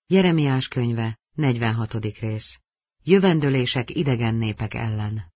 Jeremiás könyve, 46. rész. Jövendölések idegen népek ellen.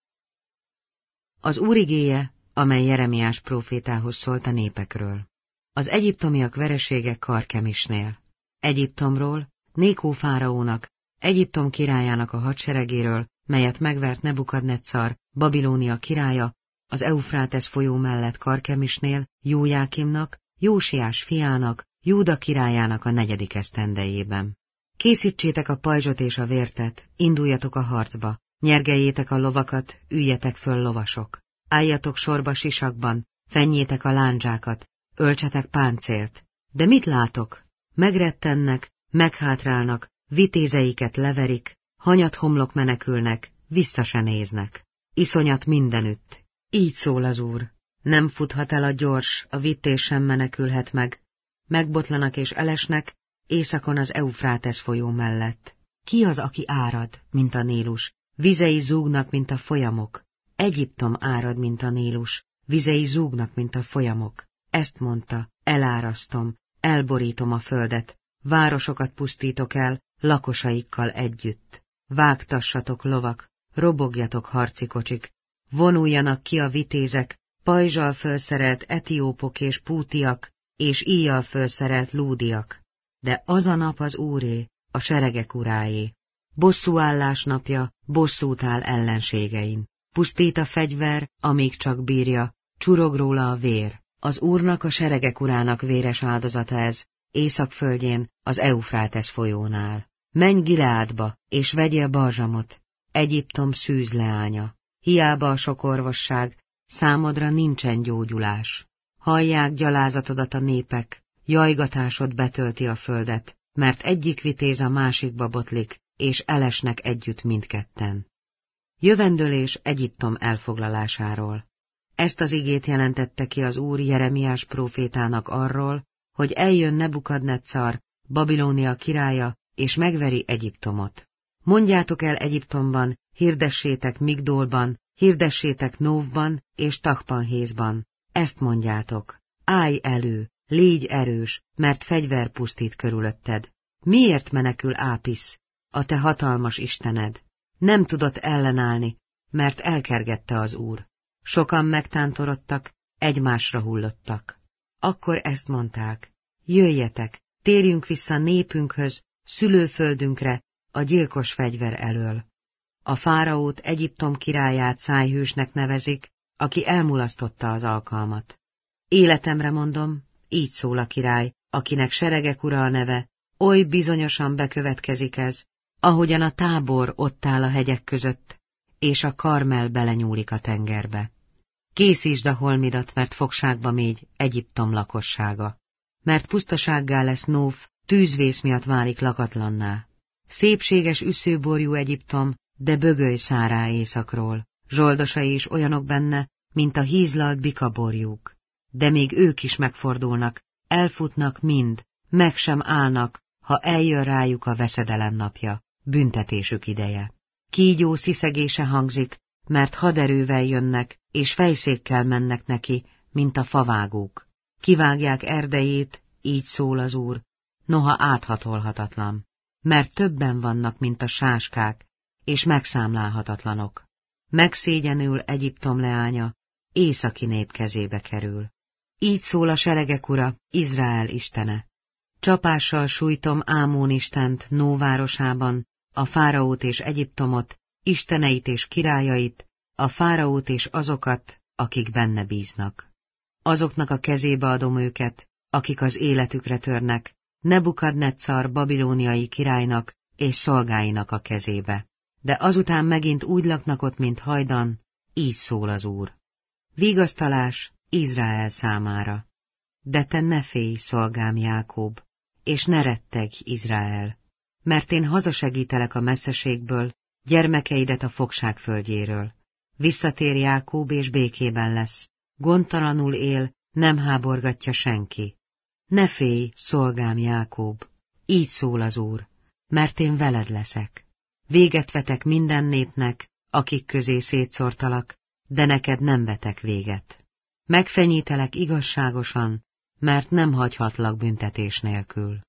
Az Úr igéje, amely Jeremiás prófétához szólt a népekről. Az egyiptomiak veresége Karkemisnél. Egyiptomról, Nékó fáraónak, Egyiptom királyának a hadseregéről, melyet megvert Nebukadnetszar, Babilónia királya, az Eufrátesz folyó mellett Karkemisnél, Jójákimnak, Jósiás fiának, Júda királyának a 4. esztendejében. Készítsétek a pajzsot és a vértet, induljatok a harcba, nyergeljétek a lovakat, üljetek föl lovasok. Álljatok sorba sisakban, fenjétek a lándzsákat, öltsetek páncélt. De mit látok? Megrettennek, meghátrálnak, vitézeiket leverik, hanyat homlok menekülnek, vissza se néznek. Iszonyat mindenütt. Így szól az Úr. Nem futhat el a gyors, a vitéz sem menekülhet meg. Megbotlanak és elesnek, északon az Eufrátesz folyó mellett. Ki az, aki árad, mint a Nílus? Vizei zúgnak, mint a folyamok. Egyiptom árad, mint a Nílus. Vizei zúgnak, mint a folyamok. Ezt mondta, elárasztom, elborítom a földet, városokat pusztítok el, lakosaikkal együtt. Vágtassatok lovak, robogjatok harci kocsik, vonuljanak ki a vitézek, pajzsal fölszerelt etiópok és pútiak, és íjjal fölszerelt lúdiak. De az a nap az Úré, a seregek uráé. Bosszúállás napja, bosszút áll ellenségein. Pusztít a fegyver, amíg csak bírja, csurog róla a vér. Az Úrnak, a seregek urának véres áldozata ez, Észak-földjén, az Eufrátesz folyónál. Menj Gileádba, és vegyél barzsamot, Egyiptom szűz leánya. Hiába a sok orvosság, számodra nincsen gyógyulás. Hallják gyalázatodat a népek, jajgatásod betölti a földet, mert egyik vitéz a másikba botlik, és elesnek együtt mindketten. Jövendölés Egyiptom elfoglalásáról. Ezt az igét jelentette ki az Úr Jeremiás prófétának arról, hogy eljön Nebukadnetszar, Babilónia királya, és megveri Egyiptomot. Mondjátok el Egyiptomban, hirdessétek Migdólban, hirdessétek Nóvban és Tahpanhészban. Ezt mondjátok. Állj elő, légy erős, mert fegyver pusztít körülötted. Miért menekül Ápisz, a te hatalmas istened? Nem tudott ellenállni, mert elkergette az Úr. Sokan megtántorodtak, egymásra hullottak. Akkor ezt mondták. Jöjjetek, térjünk vissza népünkhöz, szülőföldünkre, a gyilkos fegyver elől. A fáraót, Egyiptom királyát szájhősnek nevezik, aki elmulasztotta az alkalmat. Életemre mondom, így szól a király, akinek seregek ura a neve, oly bizonyosan bekövetkezik ez, ahogyan a Tábor ott áll a hegyek között, és a Karmel belenyúlik a tengerbe. Készítsd a holmidat, mert fogságba mégy Egyiptom lakossága. Mert pusztasággá lesz Nóv, tűzvész miatt válik lakatlanná. Szépséges üszőborjú Egyiptom, de bögöly szárá északról. Zsoldosai is olyanok benne, mint a hízlalt bikaborjuk. De még ők is megfordulnak, elfutnak mind, meg sem állnak, ha eljön rájuk a veszedelem napja, büntetésük ideje. Kígyó sziszegése hangzik, mert haderővel jönnek, és fejszékkel mennek neki, mint a favágók. Kivágják erdejét, így szól az Úr, noha áthatolhatatlan. Mert többen vannak, mint a sáskák, és megszámlálhatatlanok. Megszégyenül Egyiptom leánya, északi nép kezébe kerül. Így szól a seregek ura, Izrael istene. Csapással sújtom Ámón istent Nóvárosában, a fáraót és Egyiptomot, isteneit és királyait, a fáraót és azokat, akik benne bíznak. Azoknak a kezébe adom őket, akik az életükre törnek, Nebukadnetszar babilóniai királynak és szolgáinak a kezébe. De azután megint úgy laknak ott, mint hajdan, így szól az Úr. Vigasztalás Izrael számára. De te ne félj, szolgám Jákob, és ne rettegj, Izrael, mert én hazasegítelek a messzeségből, gyermekeidet a fogság földjéről. Visszatér Jákob, és békében lesz. Gondtalanul él, nem háborgatja senki. Ne félj, szolgám Jákob, így szól az Úr, mert én veled leszek. Véget vetek minden népnek, akik közé szétszórtalak, de neked nem vetek véget. Megfenyítelek igazságosan, mert nem hagyhatlak büntetés nélkül.